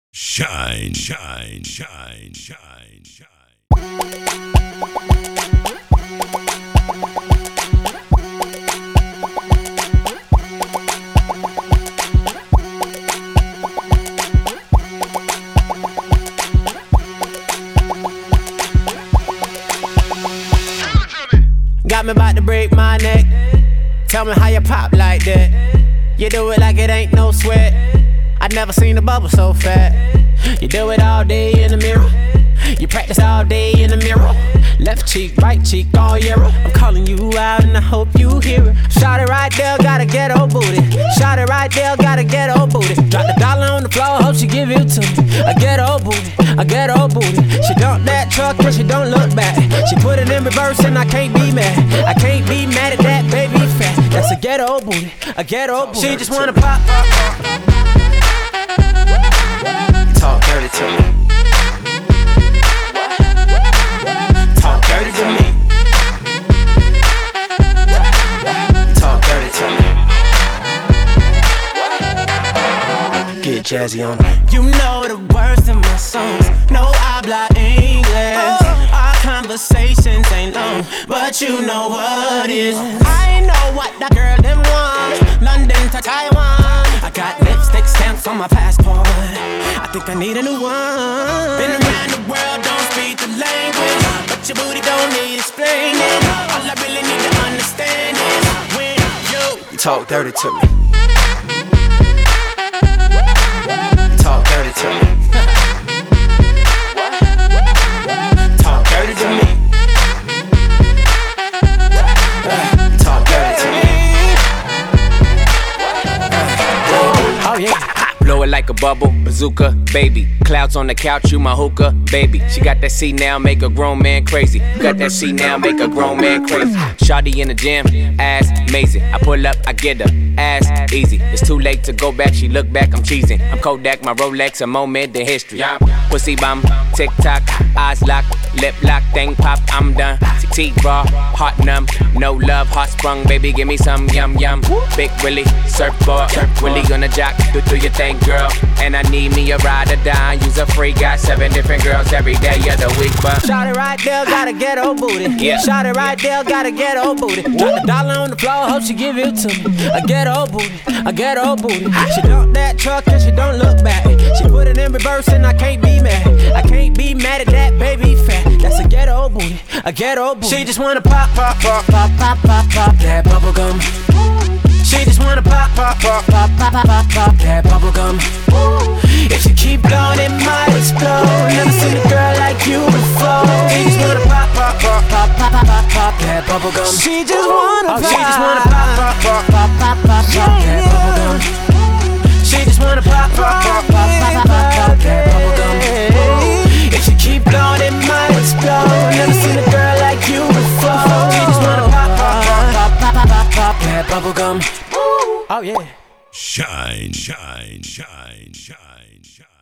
Shine, shine, shine, shine, shine. Got me about to break my neck. Tell me how you pop like that. You do it like it ain't no sweat. I never seen a bubble so fat. You do it all day in the mirror. You practice all day in the mirror. Left cheek, right cheek, all yellow. I'm calling you out and I hope you hear it. Shot it right there, got a ghetto booty. Shot it right there, got a ghetto booty. Drop the dollar on the floor, hope she give it to me. A ghetto booty, a ghetto booty. She dumped that truck and she don't look back. She put it in reverse and I can't be mad. I can't be mad at that baby fat. That's a ghetto booty, a ghetto booty. She just wanna pop, pop, pop. Talk dirty to me. Talk dirty to me. Talk dirty to me. Get jazzy on me. You know the words in my songs. No habla English. Our conversations ain't long, but you know what is. I know what that girl them want. London to Taiwan. I got lipstick stamps on my passport. I think I need a new one. Been around the world, don't speak the language, but your booty don't need explaining. All I really need to understand is when you talk dirty to me. Talk dirty to me. Talk dirty to me. Talk dirty to me. Oh yeah. Blow it like a bubble, bazooka, baby. Clouds on the couch, you my hookah, baby. She got that C now, make a grown man crazy. Got that C now, make a grown man crazy. Shawty in the gym, ass amazing. I pull up, I get her, ass easy. It's too late to go back, she look back, I'm cheesing. I'm Kodak, my Rolex, a moment in history. Pussy bomb, tick tock, eyes lock, lip lock, thing pop, I'm done. Teeth raw, heart numb, no love, heart sprung, baby, give me some yum yum. Big Willie, surfboard, Willie gonna jock, do your thing, girl. And I need me a ride or die, use a free, got 7 different girls every day of the week, but shot it right there, got a ghetto booty. Yeah. Shot it right there, got a ghetto booty. Drop the dollar on the floor, hope she give it to me. A ghetto booty, a ghetto booty. She dumped that truck and she don't look back. She put it in reverse and I can't be mad. I can't be mad at that baby fat. That's a ghetto booty, a ghetto booty. She just wanna pop, pop, pop, pop, pop, pop, pop that bubble gum. She just wanna pop, pop, pop, pop, pop, pop, pop, pop that bubble gum. If you keep blowing, it might explode. Never seen a girl like you before. She just wanna pop, pop, pop, pop, pop, pop, pop, pop that bubble gum. She just wanna pop, she just wanna pop, pop, pop, pop, pop, pop, pop that bubble gum. She just wanna pop, pop, pop, pop, pop, pop, pop that bubble gum. If you keep blowing, it might explode. Never seen a girl like you before. She just wanna pop, pop, pop, pop, pop, pop, pop, pop that bubble gum. Oh yeah. Shine, shine, shine, shine, shine.